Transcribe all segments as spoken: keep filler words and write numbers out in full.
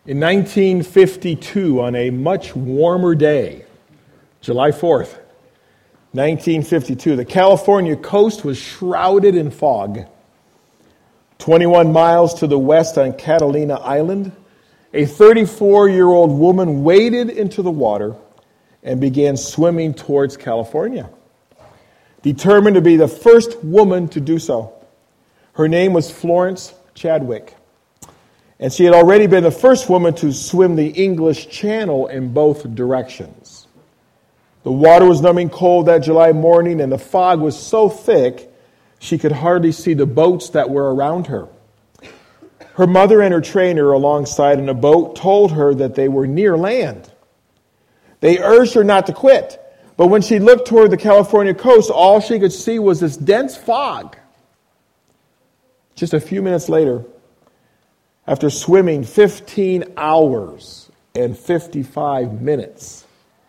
In nineteen fifty-two, on a much warmer day, July fourth, nineteen fifty-two, the California coast was shrouded in fog. twenty-one miles to the west on Catalina Island, a thirty-four-year-old woman waded into the water and began swimming towards California, determined to be the first woman to do so. Her name was Florence Chadwick, and she had already been the first woman to swim the English Channel in both directions. The water was numbing cold that July morning, and the fog was so thick she could hardly see the boats that were around her. Her mother and her trainer alongside in a boat told her that they were near land. They urged her not to quit, but when she looked toward the California coast, all she could see was this dense fog. Just a few minutes later, after swimming fifteen hours and fifty-five minutes,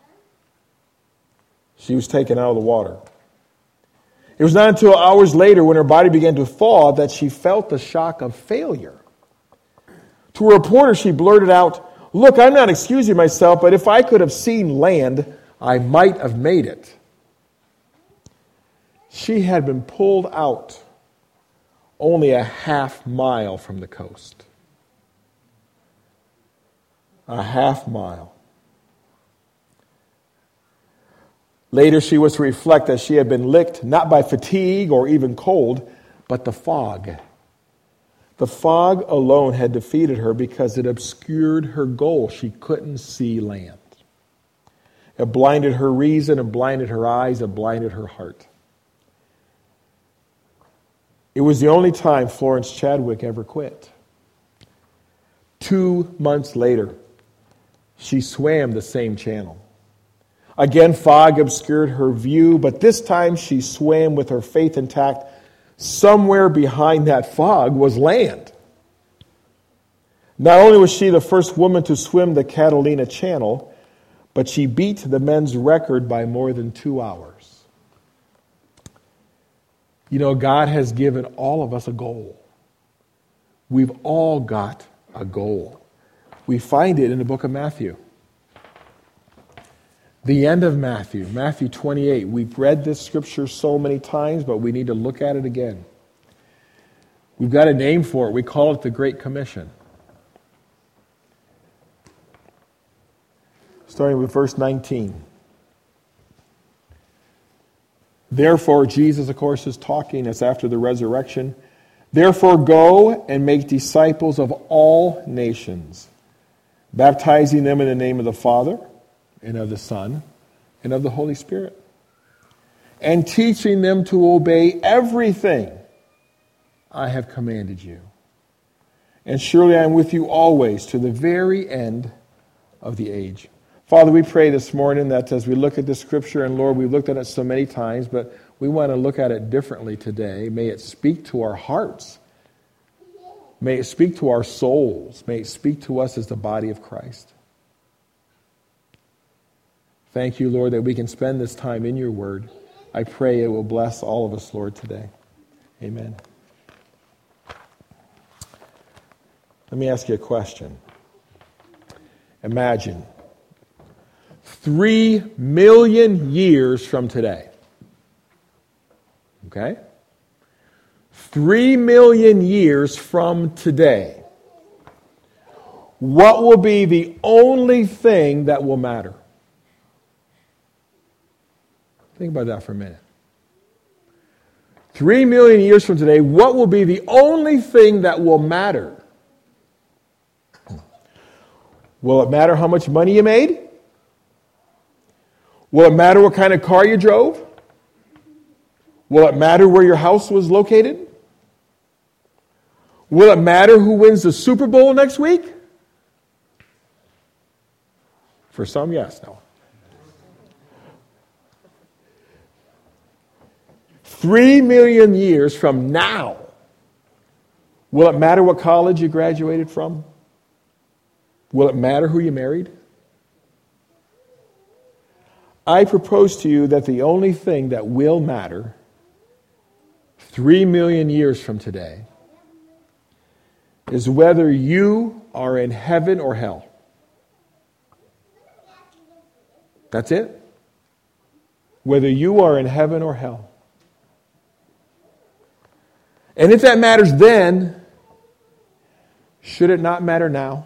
she was taken out of the water. It was not until hours later, when her body began to thaw, that she felt the shock of failure. To a reporter, she blurted out, "Look, I'm not excusing myself, but if I could have seen land, I might have made it." She had been pulled out only a half mile from the coast. A half mile. Later, she was to reflect that she had been licked not by fatigue or even cold, but the fog. The fog alone had defeated her because it obscured her goal. She couldn't see land. It blinded her reason, it blinded her eyes, it blinded her heart. It was the only time Florence Chadwick ever quit. Two months later, she swam the same channel. Again, fog obscured her view, but this time she swam with her faith intact. Somewhere behind that fog was land. Not only was she the first woman to swim the Catalina Channel, but she beat the men's record by more than two hours. You know, God has given all of us a goal. We've all got a goal. We find it in the book of Matthew. The end of Matthew, Matthew twenty-eight. We've read this scripture so many times, but we need to look at it again. We've got a name for it. We call it the Great Commission. Starting with verse nineteen. Therefore, Jesus, of course, is talking. It's after the resurrection. Therefore, go and make disciples of all nations, baptizing them in the name of the Father, and of the Son, and of the Holy Spirit, and teaching them to obey everything I have commanded you. And surely I am with you always to the very end of the age. Father, we pray this morning that as we look at this scripture, and Lord, we've looked at it so many times, but we want to look at it differently today. May it speak to our hearts. May it speak to our souls. May it speak to us as the body of Christ. Thank you, Lord, that we can spend this time in your word. I pray it will bless all of us, Lord, today. Amen. Let me ask you a question. Imagine three million years from today. Okay? Three million years from today. What will be the only thing that will matter? Think about that for a minute. Three million years from today, what will be the only thing that will matter? Will it matter how much money you made? Will it matter what kind of car you drove? Will it matter where your house was located? Will it matter who wins the Super Bowl next week? For some, yes. No. Three million years from now, will it matter what college you graduated from? Will it matter who you married? I propose to you that the only thing that will matter three million years from today is whether you are in heaven or hell. That's it. Whether you are in heaven or hell. And if that matters then, should it not matter now?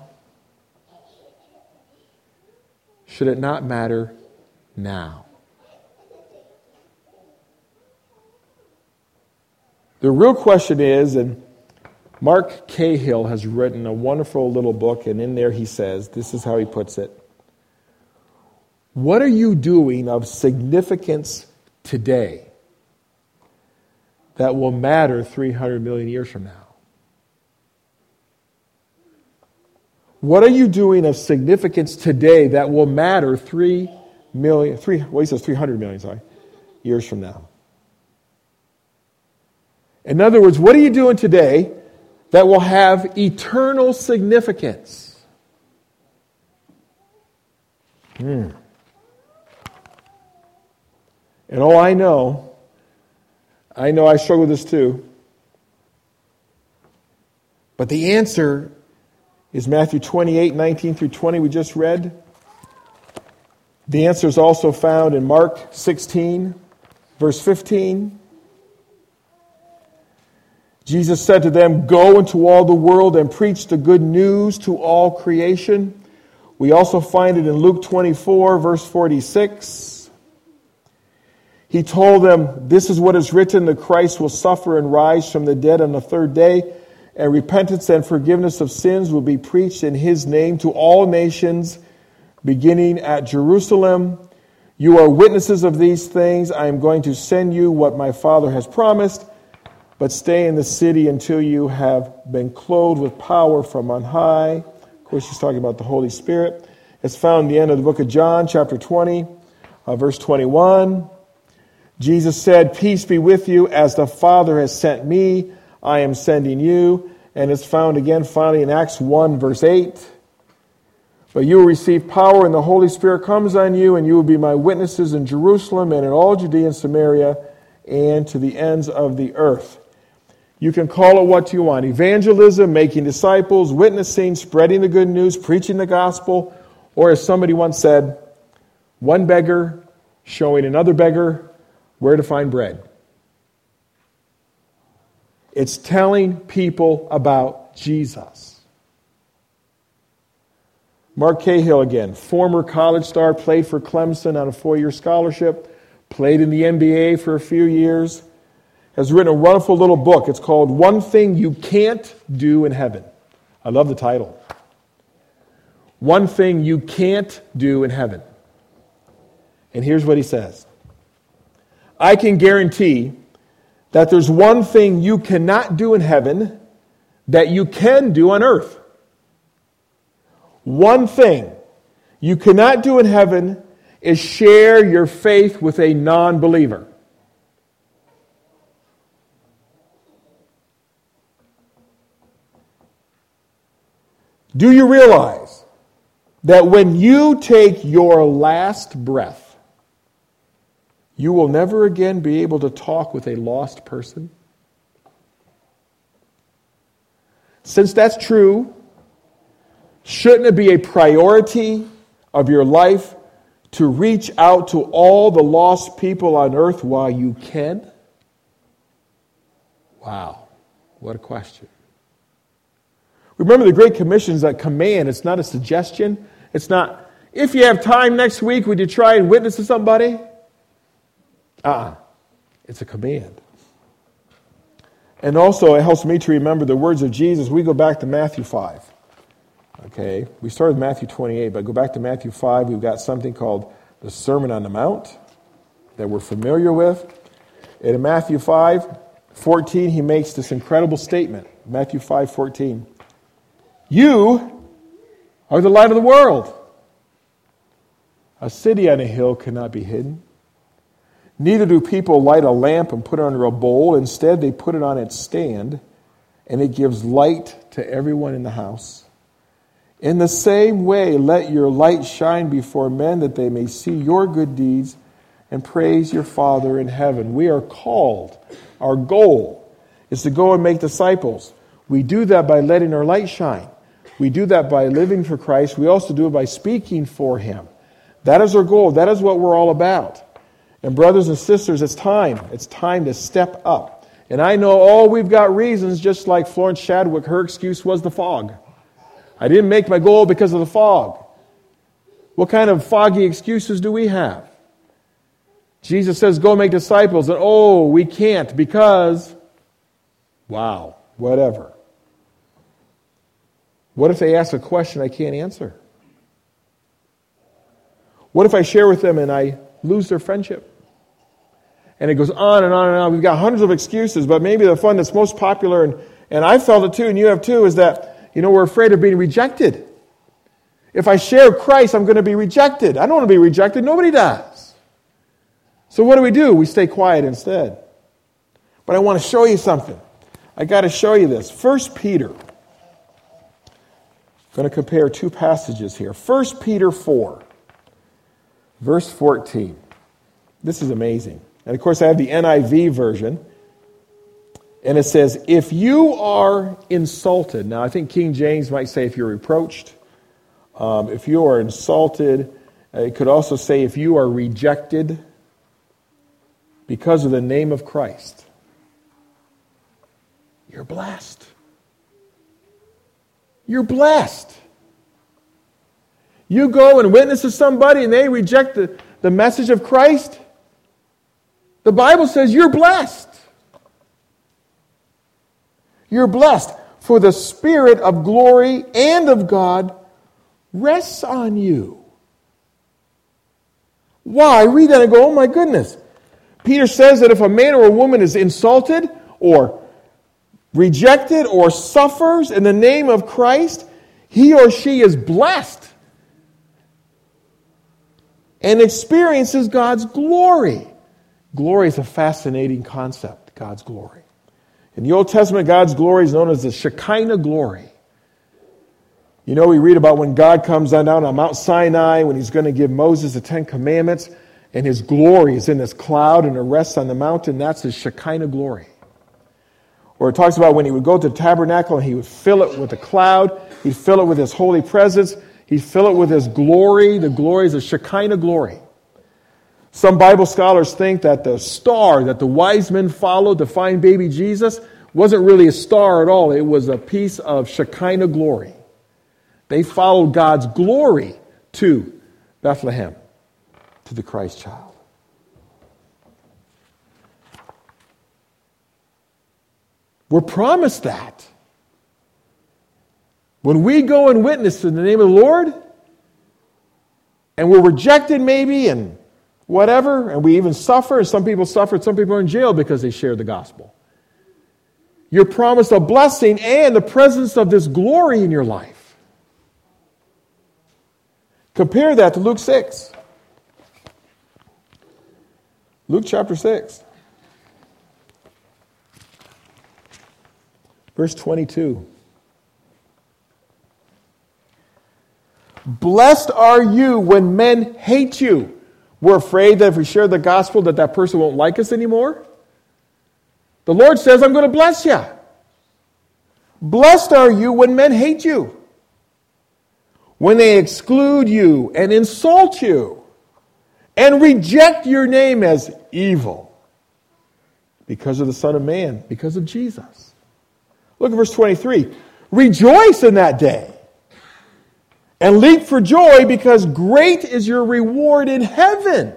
Should it not matter now? The real question is, and Mark Cahill has written a wonderful little book, and in there he says, this is how he puts it. What are you doing of significance today that will matter three hundred million years from now? What are you doing of significance today that will matter three million, three, well, he says three hundred million, sorry, years from now? In other words, what are you doing today that will have eternal significance? Hmm. And oh, I know, I know I struggle with this too. But the answer is Matthew twenty-eight, nineteen through twenty we just read. The answer is also found in Mark sixteen, verse fifteen. Jesus said to them, "Go into all the world and preach the good news to all creation." We also find it in Luke twenty-four, verse forty-six. He told them, "This is what is written, the Christ will suffer and rise from the dead on the third day, and repentance and forgiveness of sins will be preached in his name to all nations, beginning at Jerusalem. You are witnesses of these things. I am going to send you what my Father has promised, but stay in the city until you have been clothed with power from on high." Of course, he's talking about the Holy Spirit. It's found in the end of the book of John, chapter twenty, uh, verse twenty-one. Jesus said, "Peace be with you. As the Father has sent me, I am sending you." And it's found again finally in Acts one, verse eight. "But you will receive power and the Holy Spirit comes on you, and you will be my witnesses in Jerusalem and in all Judea and Samaria and to the ends of the earth." You can call it what you want. Evangelism, making disciples, witnessing, spreading the good news, preaching the gospel, or as somebody once said, one beggar showing another beggar where to find bread. It's telling people about Jesus. Mark Cahill again, former college star, played for Clemson on a four-year scholarship, played in the N B A for a few years, has written a wonderful little book. It's called One Thing You Can't Do in Heaven. I love the title. One Thing You Can't Do in Heaven. And here's what he says. I can guarantee that there's one thing you cannot do in heaven that you can do on earth. One thing you cannot do in heaven is share your faith with a non-believer. Do you realize that when you take your last breath, you will never again be able to talk with a lost person? Since that's true, shouldn't it be a priority of your life to reach out to all the lost people on earth while you can? Wow, what a question. Remember the Great Commission is a command. It's not a suggestion. It's not, if you have time next week, would you try and witness to somebody? Uh-uh. It's a command. And also, it helps me to remember the words of Jesus. We go back to Matthew five. Okay, we started with Matthew twenty-eight, but go back to Matthew five. We've got something called the Sermon on the Mount that we're familiar with. And in Matthew five fourteen, he makes this incredible statement. Matthew five fourteen. You are the light of the world. A city on a hill cannot be hidden. Neither do people light a lamp and put it under a bowl. Instead, they put it on its stand, and it gives light to everyone in the house. In the same way, let your light shine before men, that they may see your good deeds and praise your Father in heaven. We are called. Our goal is to go and make disciples. We do that by letting our light shine. We do that by living for Christ. We also do it by speaking for Him. That is our goal. That is what we're all about. And brothers and sisters, it's time. It's time to step up. And I know, oh, we've got reasons, just like Florence Chadwick, her excuse was the fog. I didn't make my goal because of the fog. What kind of foggy excuses do we have? Jesus says, go make disciples. And oh, we can't because, wow, whatever. What if they ask a question I can't answer? What if I share with them and I lose their friendship? And it goes on and on and on. We've got hundreds of excuses, but maybe the one that's most popular, and, and I felt it too, and you have too, is that, you know, we're afraid of being rejected. If I share Christ, I'm going to be rejected. I don't want to be rejected. Nobody does. So what do we do? We stay quiet instead. But I want to show you something. I got to show you this. First Peter. I'm going to compare two passages here. First Peter four, verse fourteen. This is amazing. And of course, I have the N I V version. And it says, if you are insulted. Now, I think King James might say if you're reproached. Um, if you are insulted. Uh, it could also say if you are rejected because of the name of Christ. You're blessed. You're blessed. You go and witness to somebody and they reject the, the message of Christ. The Bible says you're blessed. You're blessed. For the Spirit of glory and of God rests on you. Why? I read that and go, oh my goodness. Peter says that if a man or a woman is insulted or rejected or suffers in the name of Christ, he or she is blessed and experiences God's glory. Glory is a fascinating concept, God's glory. In the Old Testament, God's glory is known as the Shekinah glory. You know, we read about when God comes down on Mount Sinai, when He's going to give Moses the Ten Commandments, and His glory is in this cloud and it rests on the mountain. That's His Shekinah glory. Or it talks about when He would go to the tabernacle and He would fill it with a cloud. He'd fill it with His holy presence. He'd fill it with His glory. The glory is a Shekinah glory. Some Bible scholars think that the star that the wise men followed to find baby Jesus wasn't really a star at all. It was a piece of Shekinah glory. They followed God's glory to Bethlehem, to the Christ child. We're promised that. When we go and witness in the name of the Lord, and we're rejected maybe, and whatever, and we even suffer, and some people suffer, some people are in jail because they share the gospel. You're promised a blessing and the presence of this glory in your life. Compare that to Luke six. Luke chapter six. Verse twenty-two. Blessed are you when men hate you. We're afraid that if we share the gospel that that person won't like us anymore. The Lord says, I'm going to bless you. Blessed are you when men hate you. When they exclude you and insult you and reject your name as evil because of the Son of Man, because of Jesus. Look at verse twenty-three. Rejoice in that day and leap for joy because great is your reward in heaven.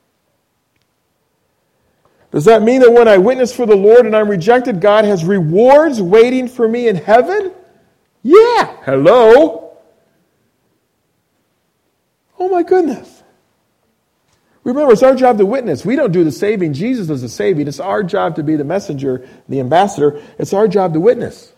Does that mean that when I witness for the Lord and I'm rejected, God has rewards waiting for me in heaven? Yeah. Hello. Oh my goodness. Remember, it's our job to witness. We don't do the saving. Jesus does the saving. It's our job to be the messenger, the ambassador. It's our job to witness.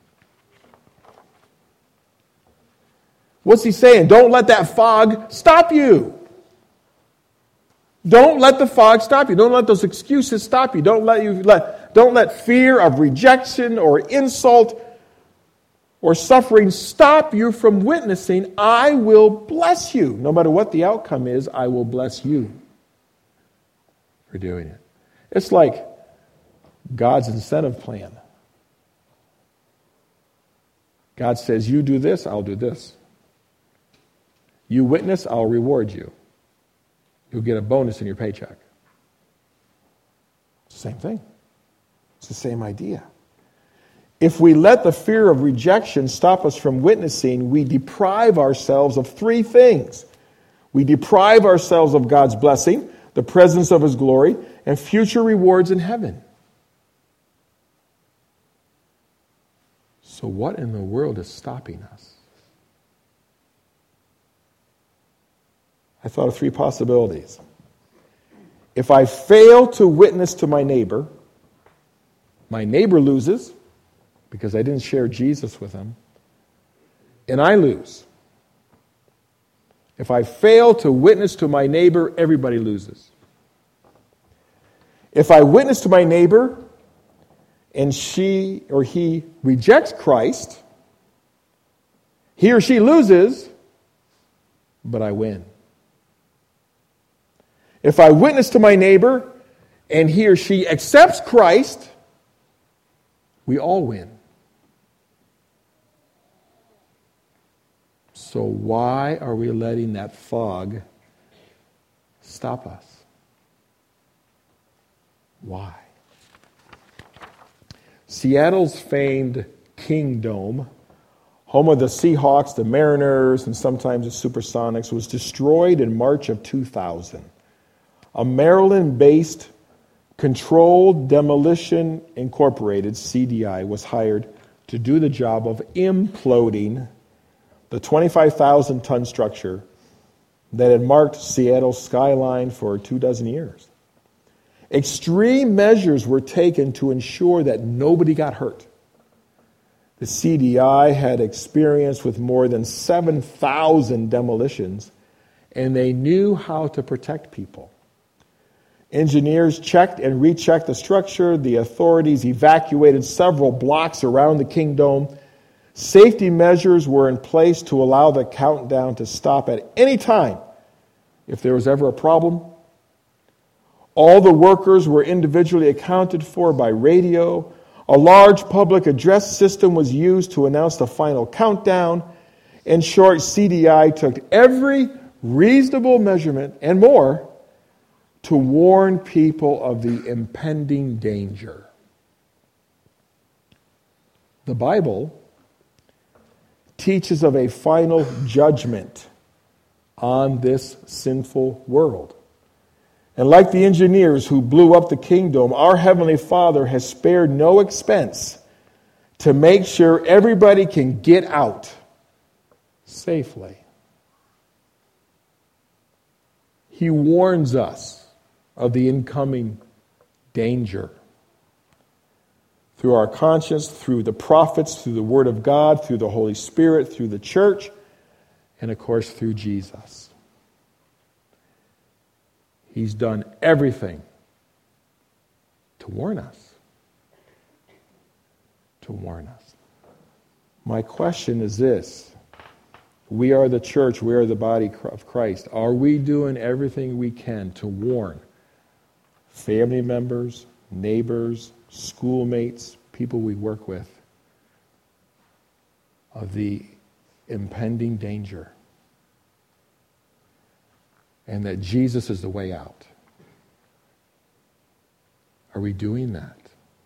What's he saying? Don't let that fog stop you. Don't let the fog stop you. Don't let those excuses stop you. Don't let you let don't let fear of rejection or insult or suffering stop you from witnessing. I will bless you. No matter what the outcome is, I will bless you for doing it. It's like God's incentive plan. God says, you do this, I'll do this. You witness, I'll reward you. You'll get a bonus in your paycheck. It's the same thing. It's the same idea. If we let the fear of rejection stop us from witnessing, we deprive ourselves of three things. We deprive ourselves of God's blessing, the presence of His glory, and future rewards in heaven. So what in the world is stopping us? I thought of three possibilities. If I fail to witness to my neighbor, my neighbor loses because I didn't share Jesus with him, and I lose. If I fail to witness to my neighbor, everybody loses. If I witness to my neighbor and she or he rejects Christ, he or she loses, but I win. If I witness to my neighbor and he or she accepts Christ, we all win. So why are we letting that fog stop us? Why? Seattle's famed Kingdome, home of the Seahawks, the Mariners, and sometimes the Supersonics, was destroyed in March of two thousand. A Maryland-based Controlled Demolition Incorporated, C D I, was hired to do the job of imploding the twenty-five thousand ton structure that had marked Seattle's skyline for two dozen years. Extreme measures were taken to ensure that nobody got hurt. The C D I had experience with more than seven thousand demolitions, and they knew how to protect people. Engineers checked and rechecked the structure. The authorities evacuated several blocks around the Kingdome. Safety measures were in place to allow the countdown to stop at any time if there was ever a problem. All the workers were individually accounted for by radio. A large public address system was used to announce the final countdown. In short, C D I took every reasonable measurement and more to warn people of the impending danger. The Bible teaches of a final judgment on this sinful world. And like the engineers who blew up the Kingdome, our Heavenly Father has spared no expense to make sure everybody can get out safely. He warns us of the incoming danger. Through our conscience, through the prophets, through the Word of God, through the Holy Spirit, through the church, and of course through Jesus. He's done everything to warn us. To warn us. My question is this. We are the church, we are the body of Christ. Are we doing everything we can to warn family members, neighbors, schoolmates, people we work with of the impending danger? And that Jesus is the way out. Are we doing that?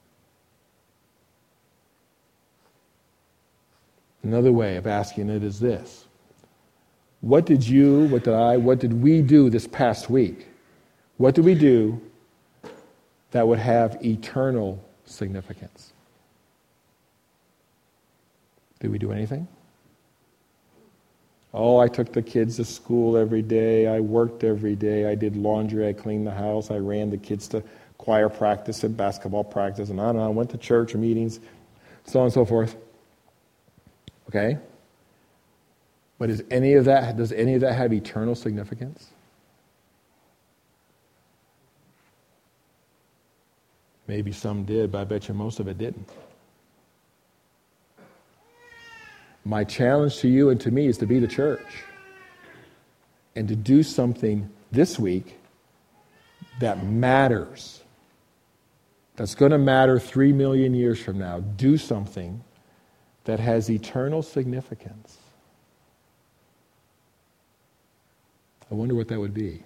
Another way of asking it is this. What did you, what did I, what did we do this past week? What did we do that would have eternal significance? Did we do anything? Oh, I took the kids to school every day. I worked every day. I did laundry. I cleaned the house. I ran the kids to choir practice and basketball practice and on and on. I went to church meetings, so on and so forth. Okay? But is any of that, does any of that have eternal significance? Maybe some did, but I bet you most of it didn't. My challenge to you and to me is to be the church and to do something this week that matters, that's going to matter three million years from now. Do something that has eternal significance. I wonder what that would be.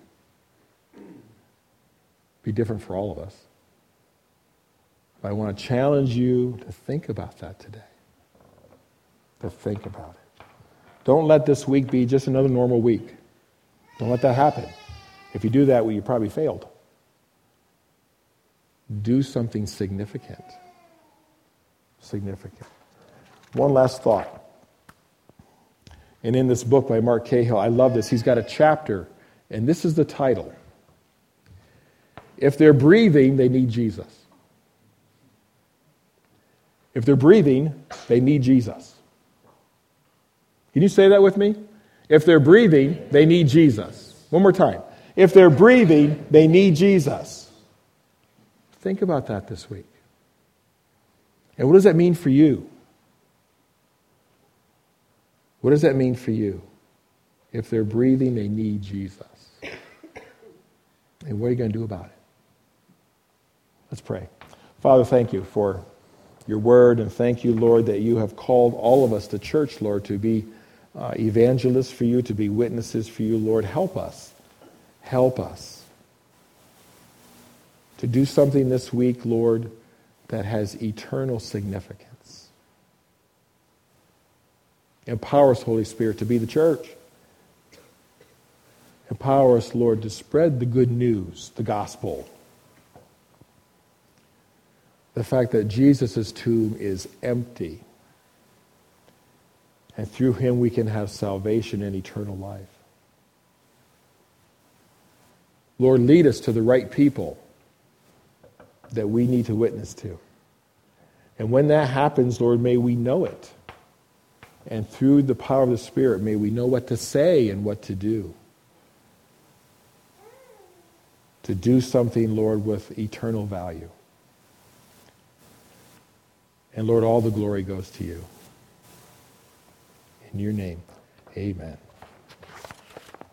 Be different for all of us. But I want to challenge you to think about that today. To think about it. Don't let this week be just another normal week. Don't let that happen. If you do that, well, you probably failed. Do something significant. Significant. One last thought. And in this book by Mark Cahill, I love this. He's got a chapter, and this is the title. If they're breathing, they need Jesus. If they're breathing, they need Jesus. Can you say that with me? If they're breathing, they need Jesus. One more time. If they're breathing, they need Jesus. Think about that this week. And what does that mean for you? What does that mean for you? If they're breathing, they need Jesus. And what are you going to do about it? Let's pray. Father, thank you for your word, and thank you, Lord, that you have called all of us to church, Lord, to be uh, evangelists for you, to be witnesses for you, Lord. Help us. Help us to do something this week, Lord, that has eternal significance. Empower us, Holy Spirit, to be the church. Empower us, Lord, to spread the good news, the gospel. The fact that Jesus' tomb is empty. And through him we can have salvation and eternal life. Lord, lead us to the right people that we need to witness to. And when that happens, Lord, may we know it. And through the power of the Spirit, may we know what to say and what to do. To do something, Lord, with eternal value. And Lord, all the glory goes to you. In your name, amen.